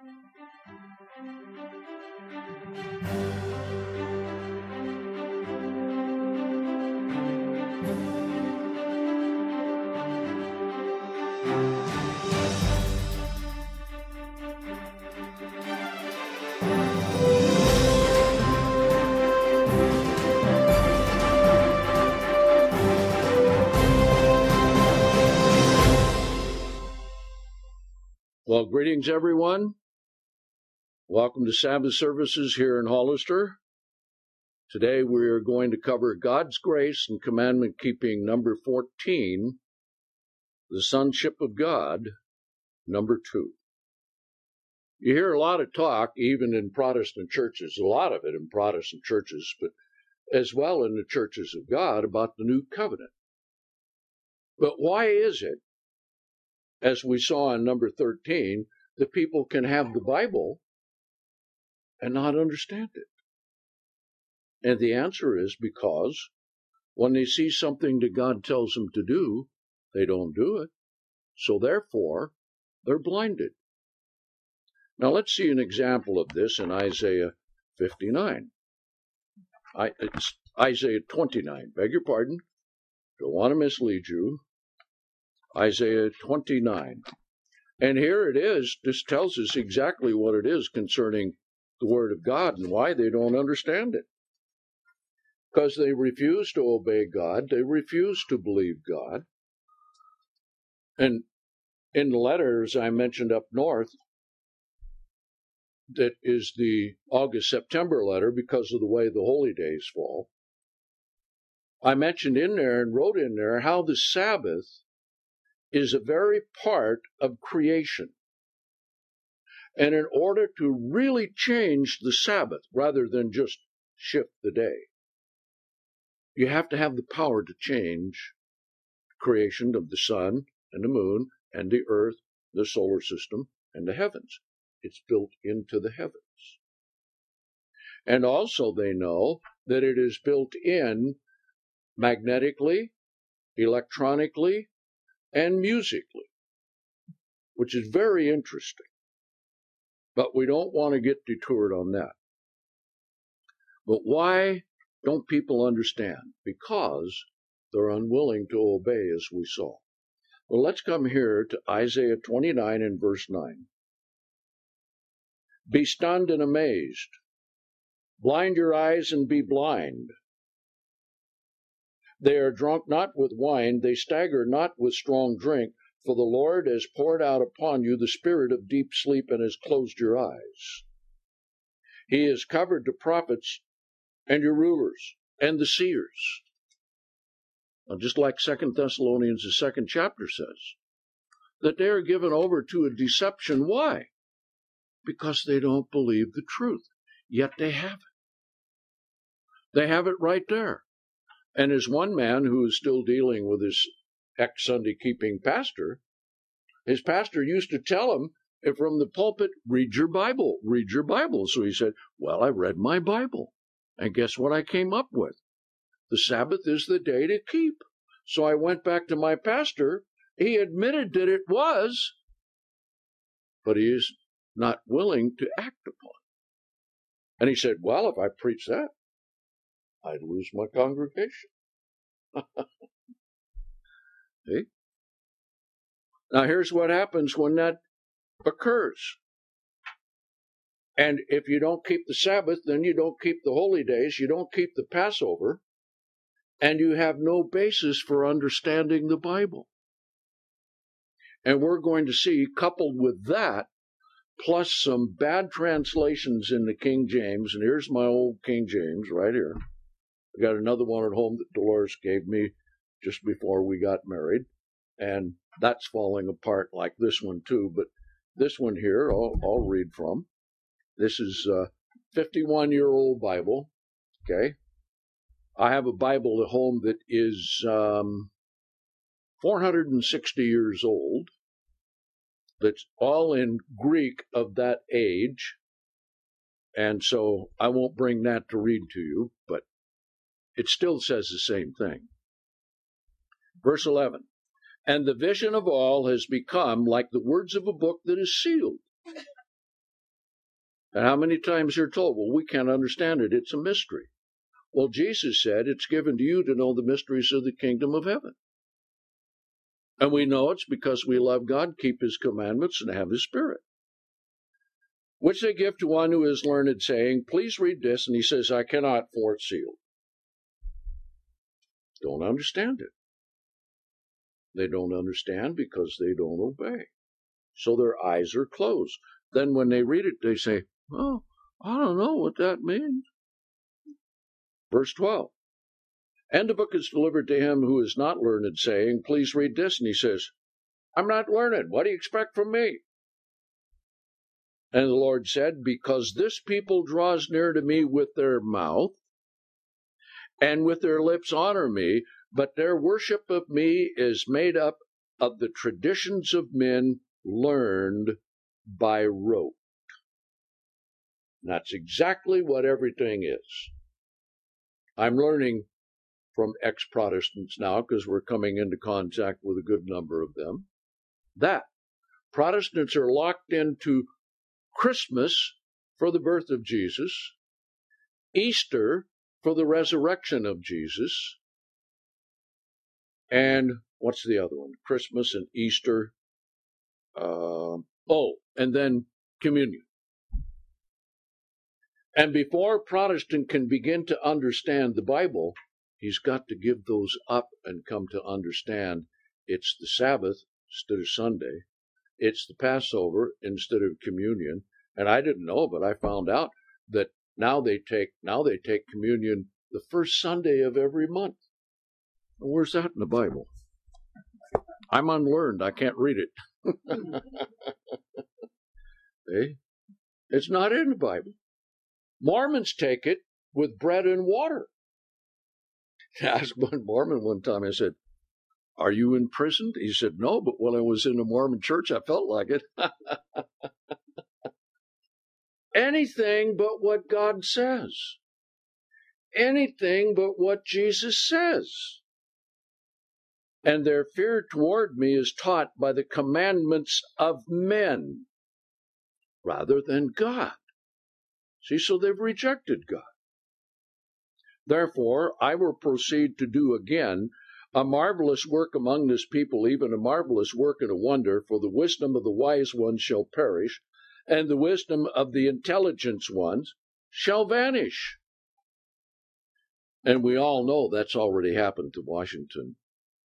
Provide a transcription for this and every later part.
Well, greetings, everyone. Welcome to Sabbath services here in Hollister. Today we are going to cover God's grace and commandment keeping number 14, the sonship of God, number 2. You hear a lot of talk, even in Protestant churches, a lot of it in Protestant churches, but as well in the churches of God, about the new covenant. But why is it, as we saw in number 13, that people can have the Bible and not understand it? And the answer is because when they see something that God tells them to do, they don't do it. So therefore, they're blinded. Now let's see an example of this in Isaiah 59. It's Isaiah 29, beg your pardon. Don't want to mislead you. Isaiah 29. And here it is. This tells us exactly what it is concerning the Word of God and why they don't understand it. Because they refuse to obey God. They refuse to believe God. And in the letters I mentioned up north, that is the August-September letter because of the way the holy days fall, I mentioned in there and wrote in there how the Sabbath is a very part of creation. And in order to really change the Sabbath, rather than just shift the day, you have to have the power to change creation of the sun and the moon and the earth, the solar system, and the heavens. It's built into the heavens. And also they know that it is built in magnetically, electronically, and musically, which is very interesting. But we don't want to get detoured on that. But why don't people understand? Because they're unwilling to obey, as we saw. Well, let's come here to Isaiah 29 and verse 9. Be stunned and amazed. Blind your eyes and be blind. They are drunk not with wine, they stagger not with strong drink, for the Lord has poured out upon you the spirit of deep sleep and has closed your eyes. He has covered the prophets and your rulers and the seers. Now, just like 2 Thessalonians, the 2nd chapter says, that they are given over to a deception. Why? Because they don't believe the truth. Yet they have it. They have it right there. And as one man who is still dealing with his ex-Sunday keeping pastor, his pastor used to tell him from the pulpit, read your Bible, read your Bible. So he said, well, I read my Bible. And guess what I came up with? The Sabbath is the day to keep. So I went back to my pastor. He admitted that it was, but he is not willing to act upon it. And he said, well, if I preach that, I'd lose my congregation. See? Now here's what happens when that occurs. And if you don't keep the Sabbath, then you don't keep the holy days, you don't keep the Passover, and you have no basis for understanding the Bible. And we're going to see, coupled with that, plus some bad translations in the King James, and here's my old King James right here. I got another one at home that Dolores gave me just before we got married, and that's falling apart like this one too, but this one here I'll read from. This is a 51-year-old Bible, okay? I have a Bible at home that is 460 years old, that's all in Greek of that age, and so I won't bring that to read to you, but it still says the same thing. Verse 11, and the vision of all has become like the words of a book that is sealed, And how many times you're told, well, we can't understand it. It's a mystery. Well, Jesus said it's given to you to know the mysteries of the kingdom of heaven. And we know it's because we love God, keep his commandments, and have his Spirit. Which they give to one who is learned, saying, please read this. And he says, I cannot, for it's sealed. Don't understand it. They don't understand because they don't obey. So their eyes are closed. Then when they read it, they say, oh, I don't know what that means. Verse 12. And the book is delivered to him who is not learned, saying, please read this. And he says, I'm not learned. What do you expect from me? And the Lord said, because this people draws near to me with their mouth, and with their lips honor me, but their worship of me is made up of the traditions of men learned by rote. That's exactly what everything is. I'm learning from ex-Protestants now, because we're coming into contact with a good number of them, that Protestants are locked into Christmas for the birth of Jesus, Easter for the resurrection of Jesus, and what's the other one? Christmas and Easter. And then communion. And before a Protestant can begin to understand the Bible, he's got to give those up and come to understand it's the Sabbath instead of Sunday. It's the Passover instead of communion. And I didn't know, but I found out that now they take communion the first Sunday of every month. Where's that in the Bible? I'm unlearned. I can't read it. Hey? It's not in the Bible. Mormons take it with bread and water. I asked one Mormon one time, I said, are you imprisoned? He said, no, but when I was in a Mormon church, I felt like it. Anything but what God says. Anything but what Jesus says. And their fear toward me is taught by the commandments of men rather than God. See, so they've rejected God. Therefore, I will proceed to do again a marvelous work among this people, even a marvelous work and a wonder, for the wisdom of the wise ones shall perish, and the wisdom of the intelligent ones shall vanish. And we all know that's already happened to Washington,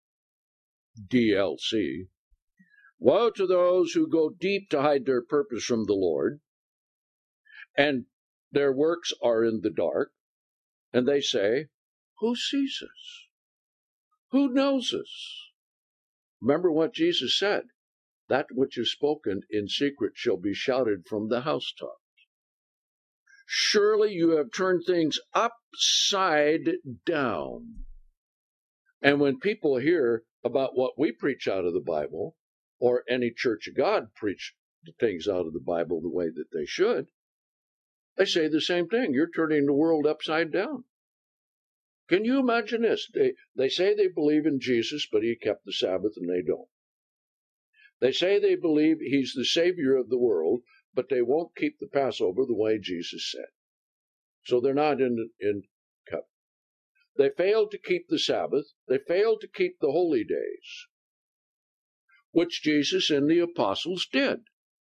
DLC. Woe to those who go deep to hide their purpose from the Lord, and their works are in the dark, and they say, who sees us? Who knows us? Remember what Jesus said, that which is spoken in secret shall be shouted from the housetops. Surely you have turned things upside down. And when people hear about what we preach out of the Bible, or any Church of God preach the things out of the Bible the way that they should, they say the same thing. You're turning the world upside down. Can you imagine this? They say they believe in Jesus, but he kept the Sabbath and they don't. They say they believe he's the Savior of the world, but they won't keep the Passover the way Jesus said. So they're not in covenant. They failed to keep the Sabbath. They failed to keep the holy days, which Jesus and the apostles did.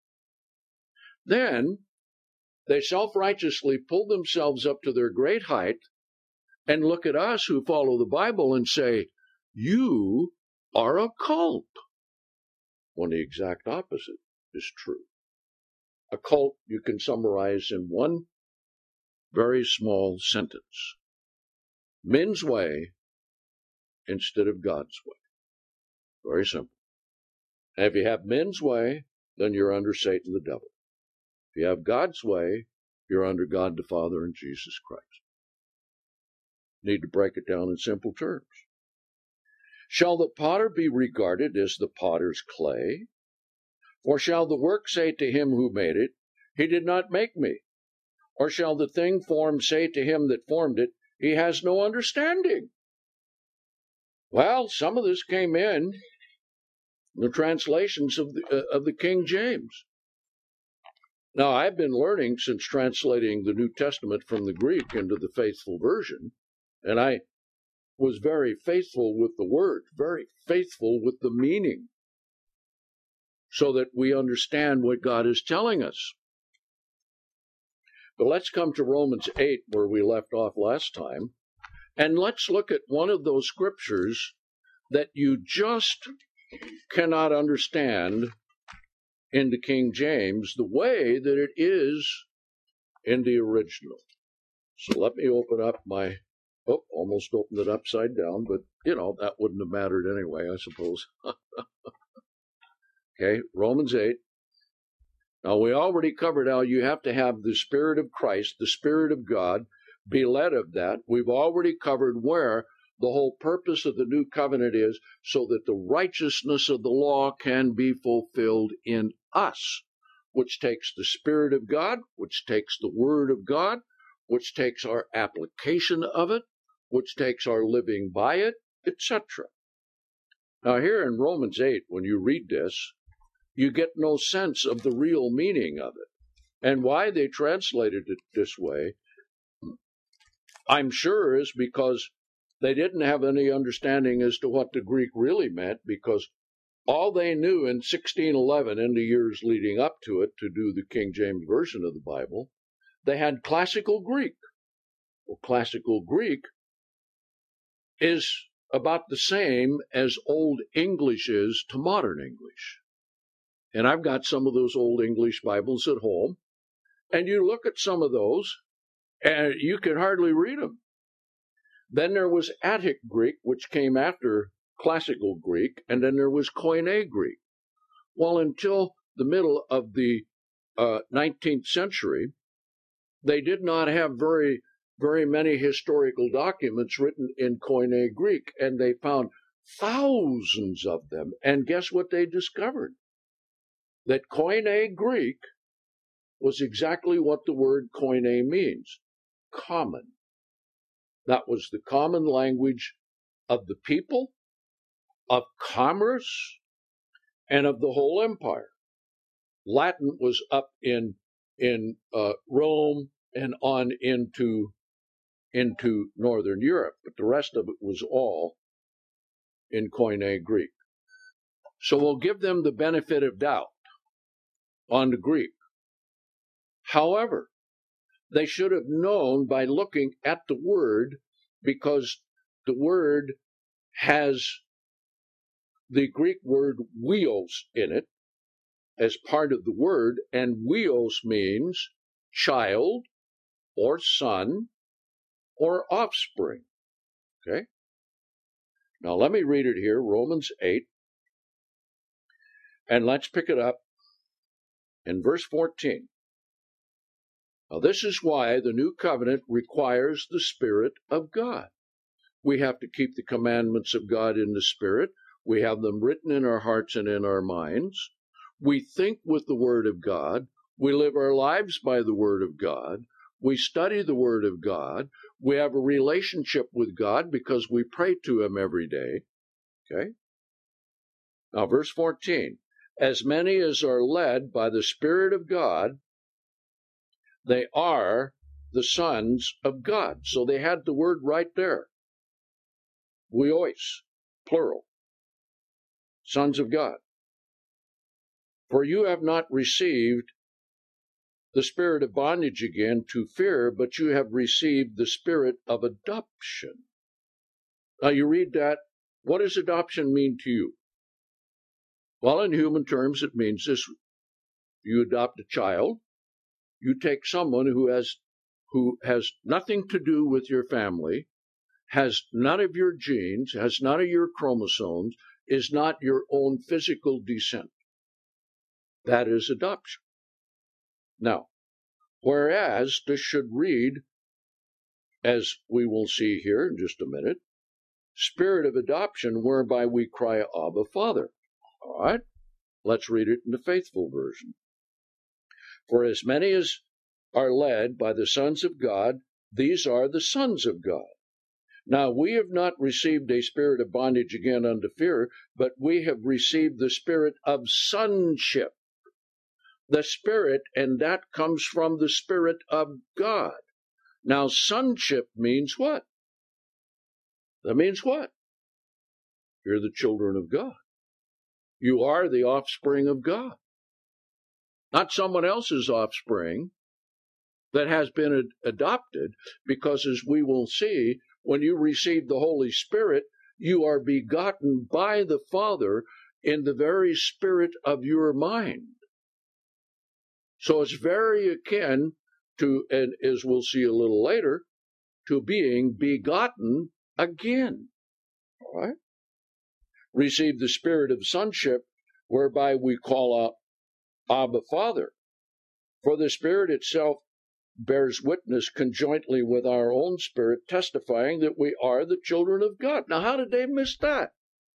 Then they self-righteously pull themselves up to their great height and look at us who follow the Bible and say, you are a cult. When the exact opposite is true. A cult you can summarize in one very small sentence. Men's way instead of God's way. Very simple. And if you have men's way, then you're under Satan the devil. If you have God's way, you're under God the Father and Jesus Christ. Need to break it down in simple terms. Shall the potter be regarded as the potter's clay? Or shall the work say to him who made it, he did not make me? Or shall the thing formed say to him that formed it, he has no understanding? Well, some of this came in the translations of the King James. Now, I've been learning since translating the New Testament from the Greek into the Faithful Version, and I was very faithful with the word, very faithful with the meaning, so that we understand what God is telling us. But let's come to Romans 8, where we left off last time, and let's look at one of those scriptures that you just cannot understand in the King James the way that it is in the original. So let me open up my, almost opened it upside down, but, that wouldn't have mattered anyway, I suppose. Okay, Romans 8. Now, we already covered how you have to have the Spirit of Christ, the Spirit of God, be led of that. We've already covered where the whole purpose of the new covenant is so that the righteousness of the law can be fulfilled in us, which takes the Spirit of God, which takes the Word of God, which takes our application of it, which takes our living by it, etc. Now, here in Romans 8, when you read this, you get no sense of the real meaning of it. And why they translated it this way, I'm sure, is because they didn't have any understanding as to what the Greek really meant, because all they knew in 1611, in the years leading up to it, to do the King James Version of the Bible, they had classical Greek. Well, classical Greek is about the same as Old English is to modern English. And I've got some of those Old English Bibles at home, and you look at some of those, and you can hardly read them. Then there was Attic Greek, which came after Classical Greek, and then there was Koine Greek. Well, until the middle of the 19th century, they did not have very many historical documents written in Koine Greek, and they found thousands of them. And guess what they discovered? That Koine Greek was exactly what the word koine means, common. That was the common language of the people, of commerce, and of the whole empire. Latin was up in Rome and on into Northern Europe, but the rest of it was all in Koine Greek. So we'll give them the benefit of doubt on the Greek. However, they should have known by looking at the word, because the word has the Greek word weos in it as part of the word, and weos means child or son or offspring. Okay? Now let me read it here, Romans 8, and let's pick it up in verse 14. Now, this is why the new covenant requires the Spirit of God. We have to keep the commandments of God in the Spirit. We have them written in our hearts and in our minds. We think with the Word of God. We live our lives by the Word of God. We study the Word of God. We have a relationship with God because we pray to Him every day. Okay? Now, verse 14. As many as are led by the Spirit of God, they are the sons of God. So they had the word right there. Weos, plural. Sons of God. For you have not received the spirit of bondage again to fear, but you have received the spirit of adoption. Now you read that. What does adoption mean to you? Well, in human terms, it means this. You adopt a child. You take someone who has nothing to do with your family, has none of your genes, has none of your chromosomes, is not your own physical descent. That is adoption. Now, whereas this should read, as we will see here in just a minute, spirit of adoption whereby we cry, Abba, Father. All right, let's read it in the Faithful Version. For as many as are led by the sons of God, these are the sons of God. Now we have not received a spirit of bondage again unto fear, but we have received the spirit of sonship, the Spirit, and that comes from the Spirit of God. Now, sonship means what? That means what? You're the children of God. You are the offspring of God. Not someone else's offspring that has been adopted, because as we will see, when you receive the Holy Spirit, you are begotten by the Father in the very spirit of your mind. So it's very akin to, and as we'll see a little later, to being begotten again. All right? Receive the spirit of sonship, whereby we call out, Abba, Father. For the Spirit itself bears witness conjointly with our own spirit, testifying that we are the children of God. Now, how did they miss that?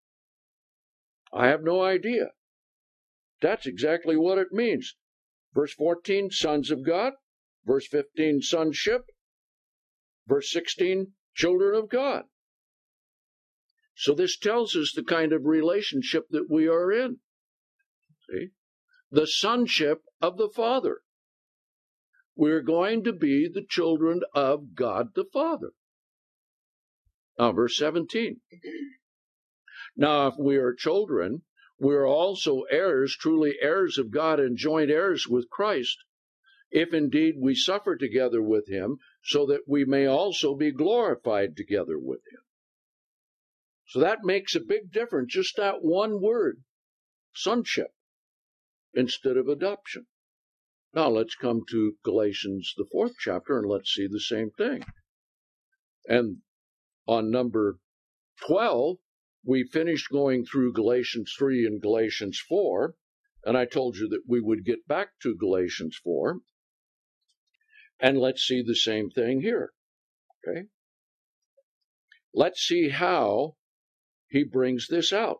I have no idea. That's exactly what it means. Verse 14, sons of God. Verse 15, sonship. Verse 16, children of God. So this tells us the kind of relationship that we are in. See? The sonship of the Father. We're going to be the children of God the Father. Now, verse 17. Now, if we are children, we are also heirs, truly heirs of God, and joint heirs with Christ, if indeed we suffer together with him, so that we may also be glorified together with him. So that makes a big difference, just that one word, sonship, instead of adoption. Now let's come to Galatians, the 4th chapter, and let's see the same thing. And on number 12, we finished going through Galatians 3 and Galatians 4, and I told you that we would get back to Galatians 4, and let's see the same thing here. Okay? Let's see how he brings this out.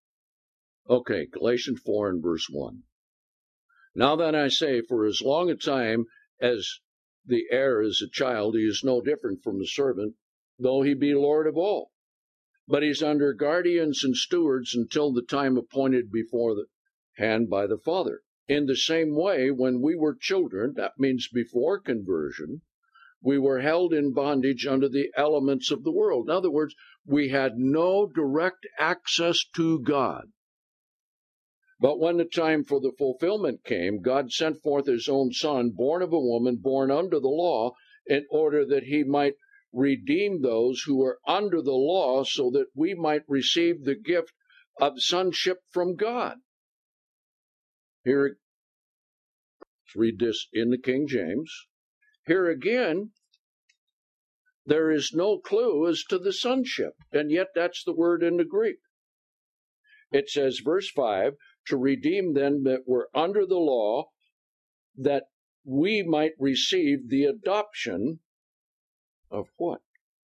Okay, Galatians 4 and verse 1. Now then I say, for as long a time as the heir is a child, he is no different from the servant, though he be Lord of all. But he's under guardians and stewards until the time appointed beforehand by the Father. In the same way, when we were children, that means before conversion, we were held in bondage under the elements of the world. In other words, we had no direct access to God. But when the time for the fulfillment came, God sent forth his own Son, born of a woman, born under the law, in order that he might redeem those who were under the law, so that we might receive the gift of sonship from God. Here, let's read this in the King James. Here again, there is no clue as to the sonship, and yet that's the word in the Greek. It says, verse 5, to redeem them that were under the law, that we might receive the adoption of what?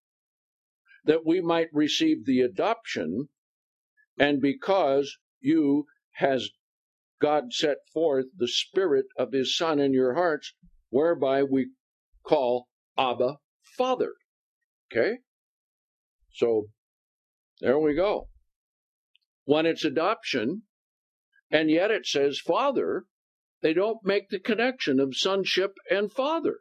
That we might receive the adoption, and because you has God set forth the Spirit of his Son in your hearts, whereby we call Abba, Father. Okay? So, there we go. When it's adoption, and yet it says Father, they don't make the connection of sonship and Father.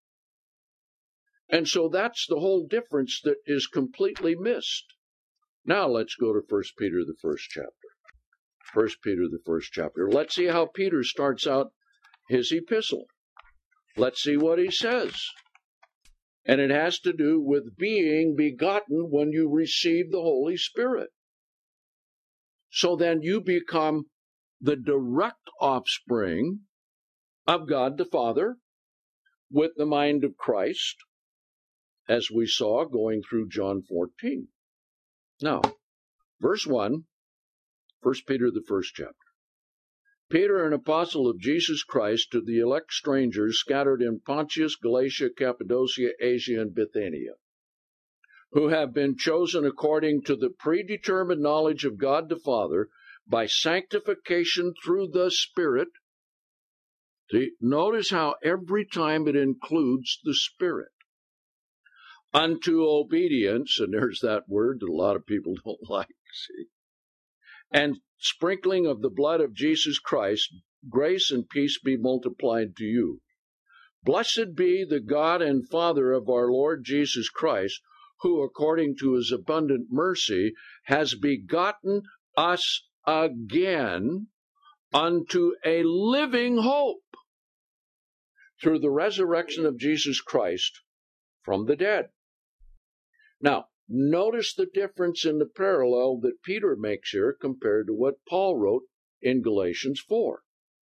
And so that's the whole difference that is completely missed. Now let's go to 1 Peter, the 1st chapter. 1 Peter, the 1st chapter. Let's see how Peter starts out his epistle. Let's see what he says. And it has to do with being begotten when you receive the Holy Spirit. So then you become the direct offspring of God the Father with the mind of Christ, as we saw going through John 14. Now, verse 1, 1 Peter, the 1st chapter. Peter, an apostle of Jesus Christ, to the elect strangers scattered in Pontus, Galatia, Cappadocia, Asia, and Bithynia, who have been chosen according to the predetermined knowledge of God the Father, by sanctification through the Spirit. See, notice how every time it includes the Spirit. Unto obedience, and there's that word that a lot of people don't like, see. And sprinkling of the blood of Jesus Christ, grace and peace be multiplied to you. Blessed be the God and Father of our Lord Jesus Christ, who, according to his abundant mercy, has begotten us again unto a living hope through the resurrection of Jesus Christ from the dead. Now, notice the difference in the parallel that Peter makes here compared to what Paul wrote in Galatians 4.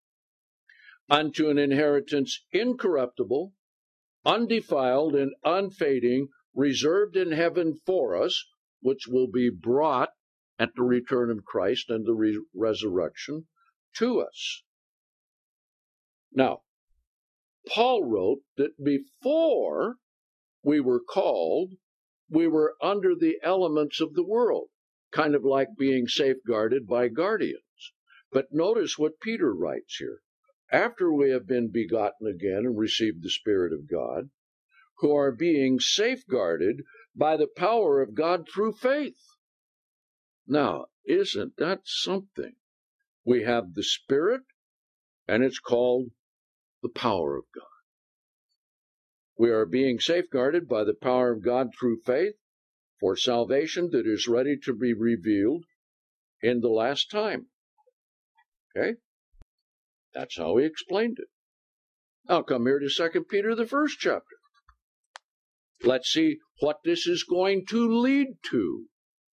Unto an inheritance incorruptible, undefiled, and unfading, reserved in heaven for us, which will be brought at the return of Christ and the resurrection to us. Now, Paul wrote that before we were called, we were under the elements of the world, kind of like being safeguarded by guardians. But notice what Peter writes here. After we have been begotten again and received the Spirit of God, who are being safeguarded by the power of God through faith. Now, isn't that something? We have the Spirit, and it's called the power of God. We are being safeguarded by the power of God through faith for salvation that is ready to be revealed in the last time. Okay? That's how he explained it. Now come here to 2 Peter, the first chapter. Let's see what this is going to lead to.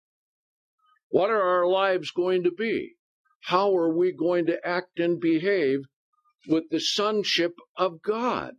What are our lives going to be? How are we going to act and behave with the sonship of God?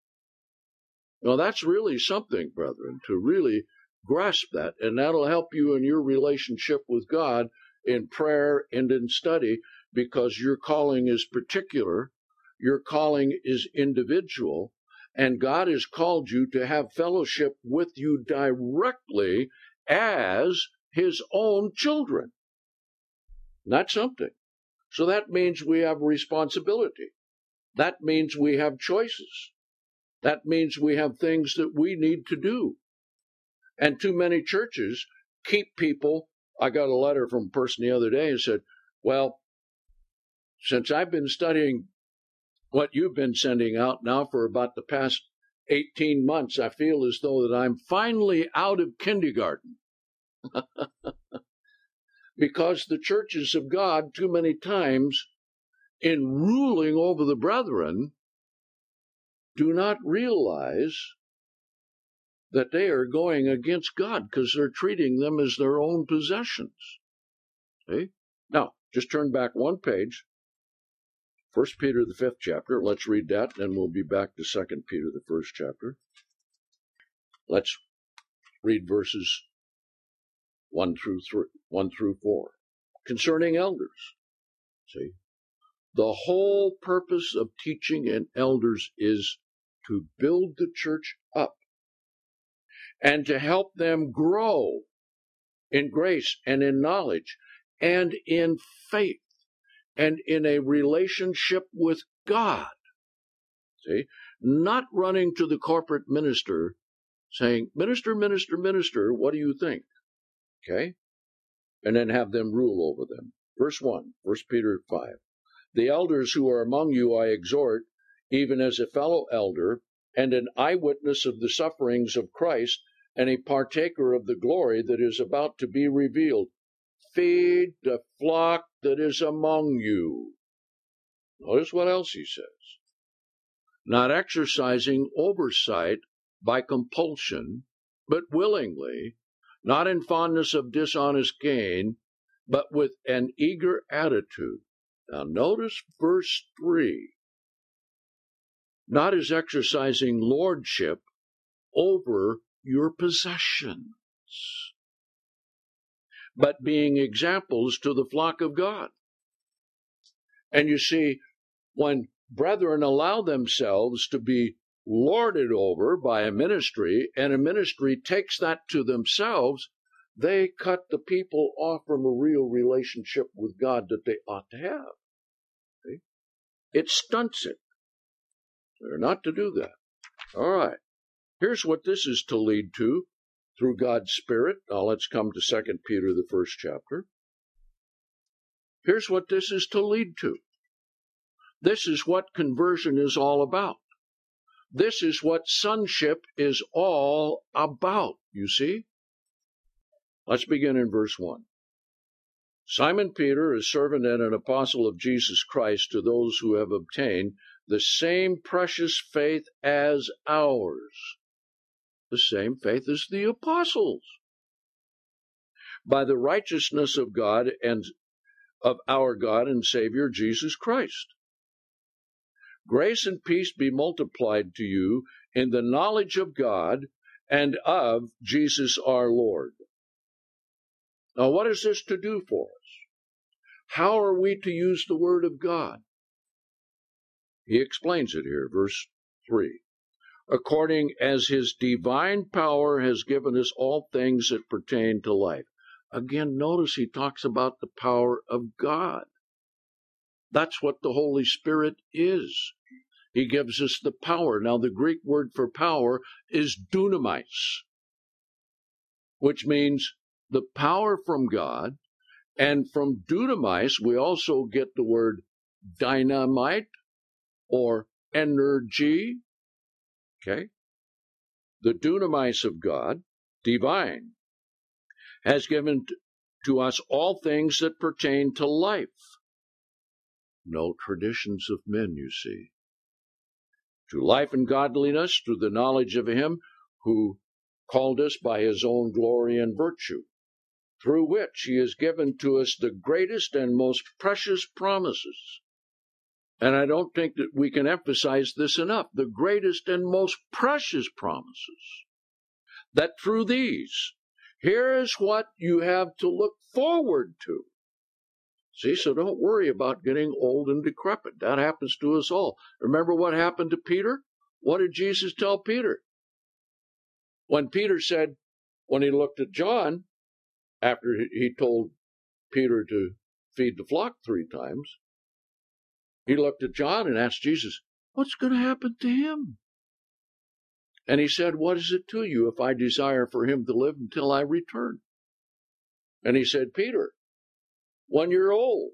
Now that's really something, brethren, to really grasp that, and that'll help you in your relationship with God in prayer and in study, because your calling is particular, your calling is individual, and God has called you to have fellowship with you directly as his own children. That's something. So that means we have responsibility. That means we have choices. That means we have things that we need to do. And too many churches keep people. I got a letter from a person the other day and said, well, since I've been studying what you've been sending out now for about the past 18 months, I feel as though that I'm finally out of kindergarten. Because the churches of God, too many times, in ruling over the brethren, do not realize that they are going against God because they're treating them as their own possessions. See? Now, just turn back one page. 1 Peter, the 5th chapter. Let's read that, and we'll be back to 2 Peter, the 1st chapter. Let's read verses 1 through 4. Concerning elders. See? The whole purpose of teaching and elders is to build the church up and to help them grow in grace and in knowledge and in faith and in a relationship with God. See? Not running to the corporate minister saying, minister, minister, minister, what do you think? Okay? And then have them rule over them. Verse 1, 1 Peter 5. The elders who are among you I exhort, even as a fellow elder, and an eyewitness of the sufferings of Christ, and a partaker of the glory that is about to be revealed. Feed the flock that is among you. Notice what else he says. Not exercising oversight by compulsion, but willingly, not in fondness of dishonest gain, but with an eager attitude. Now notice verse 3. Not as exercising lordship over your possessions, but being examples to the flock of God. And you see, when brethren allow themselves to be lorded over by a ministry, and a ministry takes that to themselves, they cut the people off from a real relationship with God that they ought to have. See? It stunts it. They're not to do that. All right. Here's what this is to lead to through God's Spirit. Now let's come to 2 Peter, the 1st chapter. Here's what this is to lead to. This is what conversion is all about. This is what sonship is all about, you see? Let's begin in verse 1. Simon Peter, a servant and an apostle of Jesus Christ, to those who have obtained the same precious faith as ours. The same faith as the apostles. By the righteousness of God and of our God and Savior Jesus Christ. Grace and peace be multiplied to you in the knowledge of God and of Jesus our Lord. Now, what is this to do for us? How are we to use the Word of God? He explains it here, verse 3. According as his divine power has given us all things that pertain to life. Again, notice he talks about the power of God. That's what the Holy Spirit is. He gives us the power. Now, the Greek word for power is dunamis, which means the power from God. And from dunamis, we also get the word dynamite or energy. Okay? The dunamis of God, divine, has given to us all things that pertain to life. No traditions of men, you see. To life and godliness through the knowledge of him who called us by his own glory and virtue, through which he has given to us the greatest and most precious promises. And I don't think that we can emphasize this enough. The greatest and most precious promises. That through these, here is what you have to look forward to. See, so don't worry about getting old and decrepit. That happens to us all. Remember what happened to Peter? What did Jesus tell Peter? When Peter said, when he looked at John, after he told Peter to feed the flock 3 times, he looked at John and asked Jesus, what's going to happen to him? And he said, what is it to you if I desire for him to live until I return? And he said, Peter, when you're old,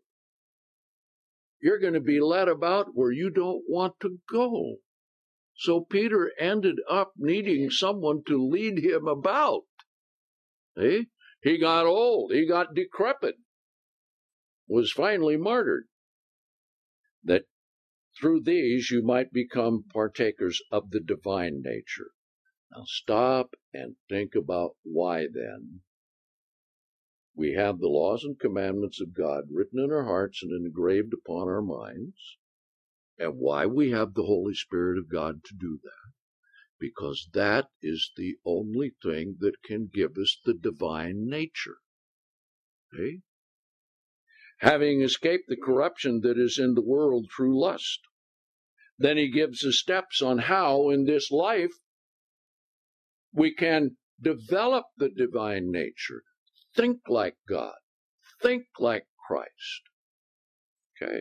you're going to be led about where you don't want to go. So Peter ended up needing someone to lead him about. See? He got old. He got decrepit. Was finally martyred. That through these you might become partakers of the divine nature. Now stop and think about why then we have the laws and commandments of God written in our hearts and engraved upon our minds, and why we have the Holy Spirit of God to do that. Because that is the only thing that can give us the divine nature. Okay? Having escaped the corruption that is in the world through lust. Then he gives us steps on how in this life we can develop the divine nature. Think like God. Think like Christ. Okay.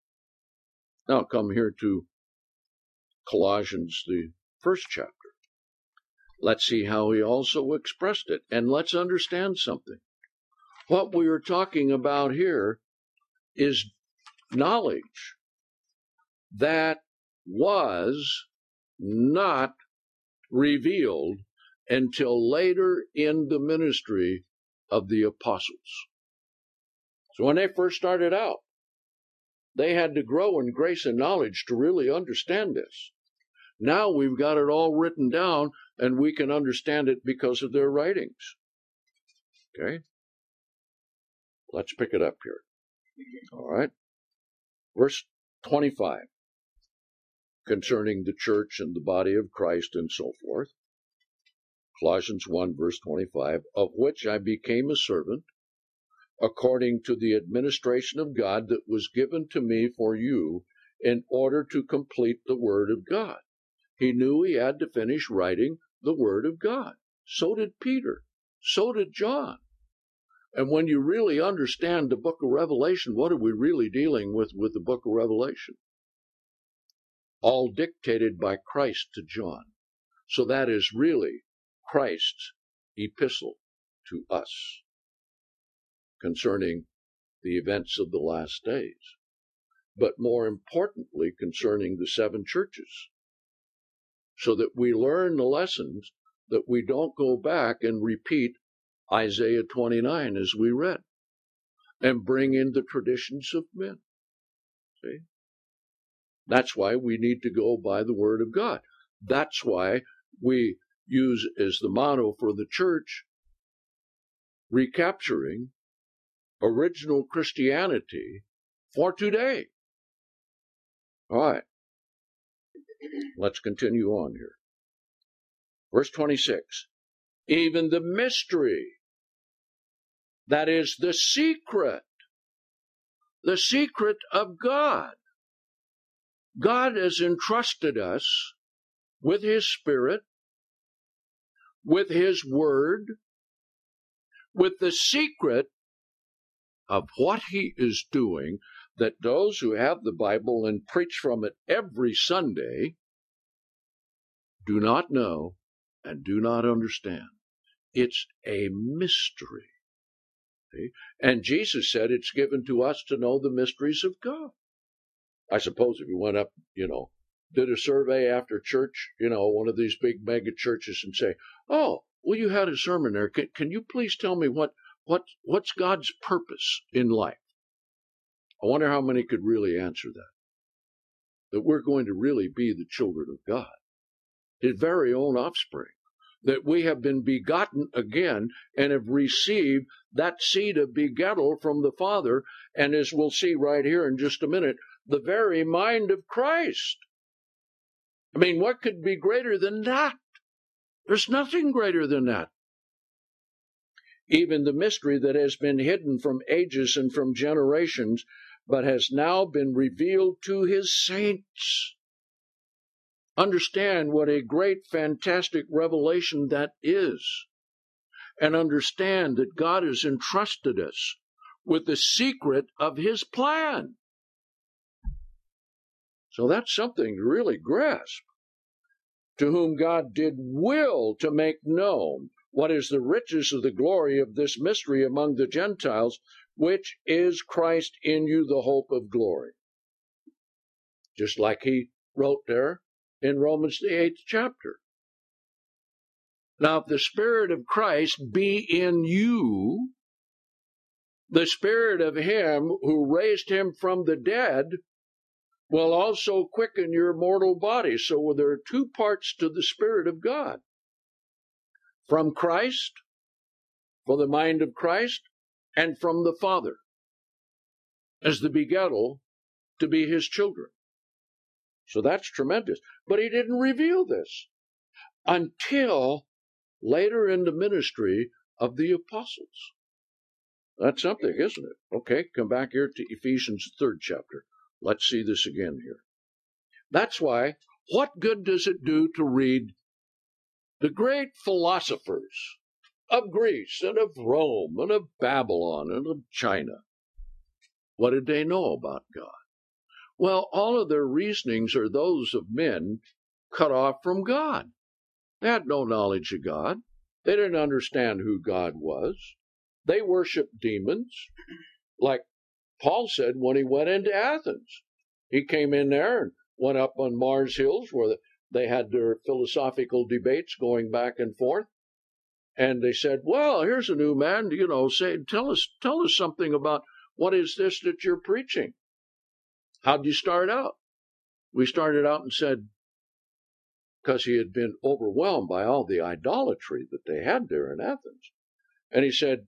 Now come here to Colossians, the 1st chapter. Let's see how he also expressed it. And let's understand something. What we are talking about here is knowledge that was not revealed until later in the ministry of the apostles. So when they first started out, they had to grow in grace and knowledge to really understand this. Now we've got it all written down, and we can understand it because of their writings. Okay? Let's pick it up here. All right? Verse 25, concerning the church and the body of Christ and so forth. Colossians 1, verse 25, of which I became a servant, according to the administration of God that was given to me for you, in order to complete the word of God. He knew he had to finish writing the word of God. So did Peter. So did John. And when you really understand the book of Revelation, what are we really dealing with the book of Revelation? All dictated by Christ to John. So that is really Christ's epistle to us concerning the events of the last days. but more importantly concerning the seven churches, so that we learn the lessons, that we don't go back and repeat Isaiah 29 as we read, and bring in the traditions of men. See? That's why we need to go by the Word of God. That's why we use as the motto for the church, recapturing original Christianity for today. All right. Let's continue on here. Verse 26. Even the mystery, that is the secret of God. God has entrusted us with His Spirit, with His Word, with the secret of what He is doing, that those who have the Bible and preach from it every Sunday do not know and do not understand. It's a mystery. See? And Jesus said it's given to us to know the mysteries of God. I suppose if you went up, did a survey after church, one of these big mega churches, and say, oh, well, you had a sermon there. Can you please tell me what's God's purpose in life? I wonder how many could really answer that we're going to really be the children of God, His very own offspring, that we have been begotten again and have received that seed of begettal from the Father, and as we'll see right here in just a minute, the very mind of Christ. I mean, what could be greater than that? There's nothing greater than that. Even the mystery that has been hidden from ages and from generations, but has now been revealed to His saints. Understand what a great, fantastic revelation that is. And understand that God has entrusted us with the secret of His plan. So that's something to really grasp. To whom God did will to make known what is the riches of the glory of this mystery among the Gentiles, which is Christ in you, the hope of glory. Just like He wrote there in Romans, the 8th chapter. Now, if the Spirit of Christ be in you, the Spirit of Him who raised Him from the dead will also quicken your mortal body. So there are two parts to the Spirit of God. From Christ, for the mind of Christ, and from the Father, as the begettal to be His children. So that's tremendous. But He didn't reveal this until later in the ministry of the apostles. That's something, isn't it? Okay, come back here to Ephesians 3rd chapter. Let's see this again here. That's why, what good does it do to read the great philosophers of Greece and of Rome and of Babylon and of China? What did they know about God? Well, all of their reasonings are those of men cut off from God. They had no knowledge of God. They didn't understand who God was. They worshiped demons, like Paul said when he went into Athens. He came in there and went up on Mars Hills where they had their philosophical debates going back and forth. And they said, well, here's a new man, tell us something about what is this that you're preaching? How'd you start out? We started out and said, because he had been overwhelmed by all the idolatry that they had there in Athens. And he said,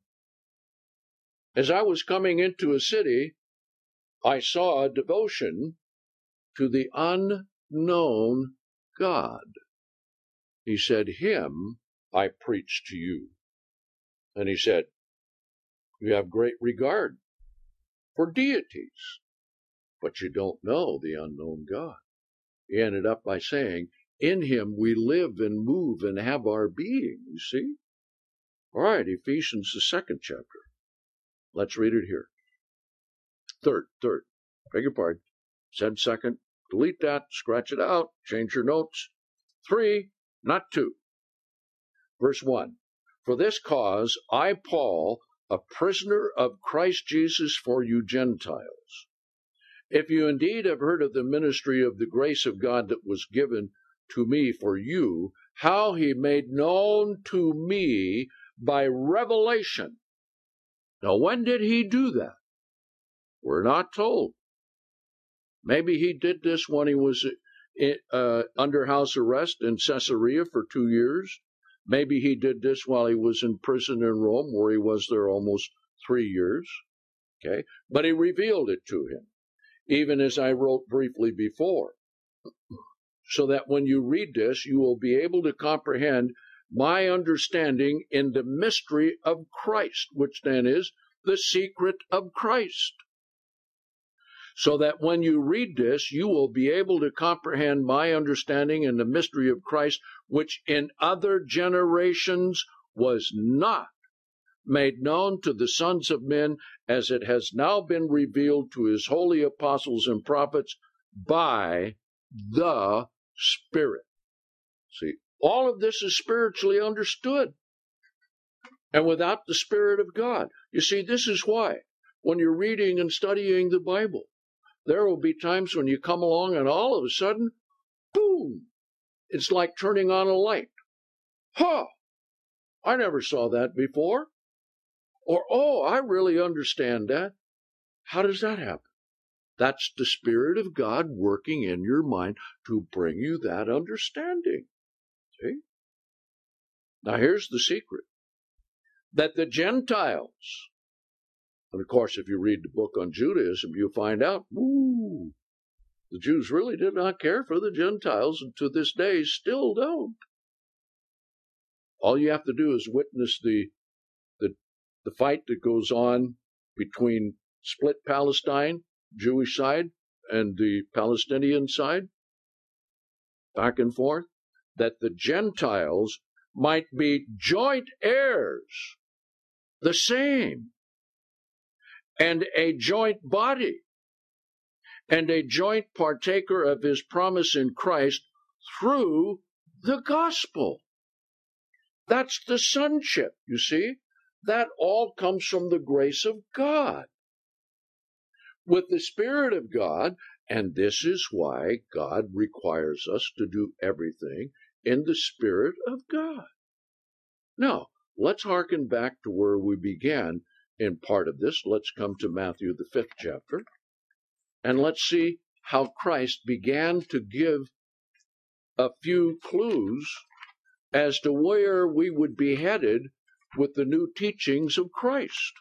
as I was coming into a city, I saw a devotion to the unknown God. He said, Him I preach to you. And he said, you have great regard for deities, but you don't know the unknown God. He ended up by saying, in Him we live and move and have our being, you see? All right, Ephesians, the 2nd chapter. Let's read it here. Third. Beg your pardon. Said 2nd. Delete that, scratch it out, change your notes. 3, not 2. Verse 1. For this cause I, Paul, a prisoner of Christ Jesus for you Gentiles, If you indeed have heard of the ministry of the grace of God that was given to me for you, how he made known to me by revelation. Now, when did he do that? We're not told. Maybe he did this when he was under house arrest in Caesarea for 2 years. Maybe he did this while he was in prison in Rome, where he was there almost 3 years. Okay, but he revealed it to him, even as I wrote briefly before, so that when you read this, you will be able to comprehend my understanding in the mystery of Christ, which then is the secret of Christ. So that when you read this, you will be able to comprehend my understanding in the mystery of Christ, which in other generations was not made known to the sons of men, as it has now been revealed to his holy apostles and prophets by the Spirit. See, all of this is spiritually understood, and without the Spirit of God. You see, this is why, when you're reading and studying the Bible, there will be times when you come along and all of a sudden, boom, it's like turning on a light. Huh, I never saw that before. Or, oh, I really understand that. How does that happen? That's the Spirit of God working in your mind to bring you that understanding. See? Now, here's the secret. That the Gentiles, and of course, if you read the book on Judaism, you'll find out, the Jews really did not care for the Gentiles, and to this day still don't. All you have to do is witness the fight that goes on between split Palestine, Jewish side, and the Palestinian side, back and forth, that the Gentiles might be joint heirs, the same, and a joint body, and a joint partaker of his promise in Christ through the gospel. That's the sonship, you see. That all comes from the grace of God, with the Spirit of God, and this is why God requires us to do everything in the Spirit of God. Now, let's hearken back to where we began in part of this. Let's come to Matthew, the 5th chapter, and let's see how Christ began to give a few clues as to where we would be headed with the new teachings of Christ.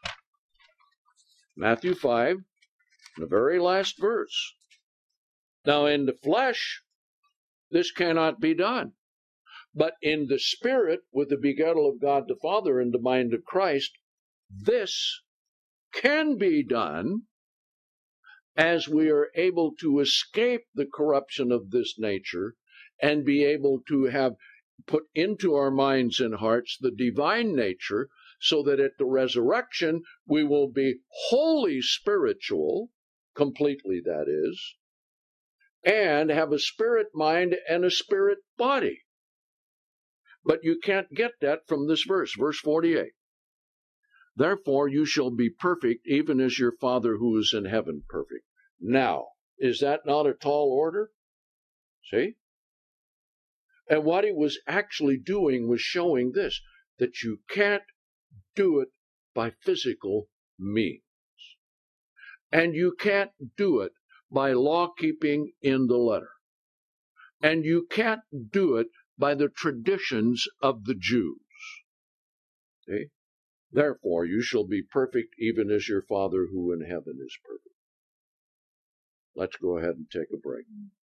Matthew 5, the very last verse. Now, in the flesh, this cannot be done. But in the Spirit, with the begettal of God the Father in the mind of Christ, this can be done as we are able to escape the corruption of this nature and be able to have put into our minds and hearts the divine nature, so that at the resurrection we will be wholly spiritual, completely that is, and have a spirit mind and a spirit body. But you can't get that from this verse, verse 48. Therefore you shall be perfect, even as your Father who is in heaven perfect. Now, is that not a tall order? See? And what he was actually doing was showing this, that you can't do it by physical means. And you can't do it by law keeping in the letter. And you can't do it by the traditions of the Jews. See? Therefore, you shall be perfect even as your Father who in heaven is perfect. Let's go ahead and take a break.